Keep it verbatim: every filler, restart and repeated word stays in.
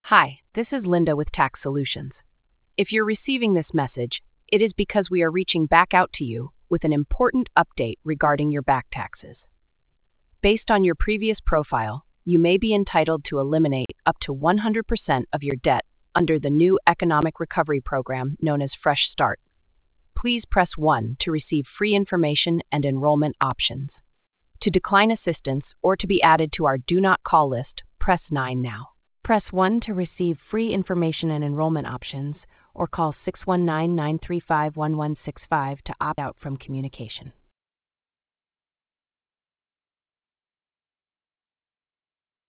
Hi, this is Linda with Tax Solutions. If you're receiving this message, it is because we are reaching back out to you with an important update regarding your back taxes. Based on your previous profile, you may be entitled to eliminate up to one hundred percent of your debt under the new economic recovery program known as Fresh Start. Please press one to receive free information and enrollment options. To decline assistance or to be added to our Do Not Call list, press nine now. Press one to receive free information and enrollment options, or call six one nine, nine three five, one one six five to opt out from communication.